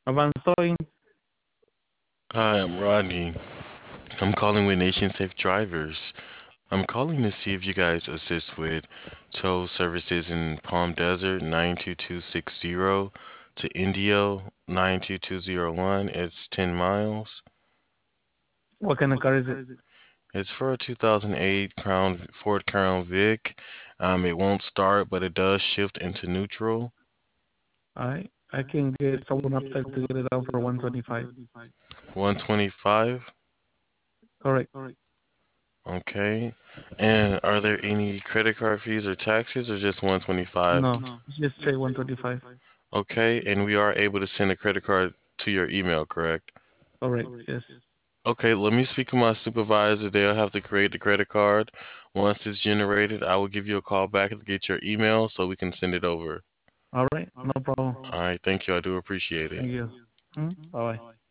Advanced Towing. Hi, I'm Rodney. I'm calling with Nation Safe Drivers. I'm calling to see if you guys assist with tow services in Palm Desert 92260 to Indio 92201. It's 10 miles. What kind of car is it? It's for a 2008 Ford Crown Vic. It won't start, but it does shift into neutral. I can get someone upside to get it out for 125. 125. Correct. Okay. And are there any credit card fees or taxes or just 125? No, just say 125. Okay, and we are able to send a credit card to your email, correct? Correct. Yes. Okay, let me speak with my supervisor. They'll have to create the credit card. Once it's generated, I will give you a call back to get your email so we can send it over. All right. No problem. All right, thank you. I do appreciate it. Thank you. Bye bye.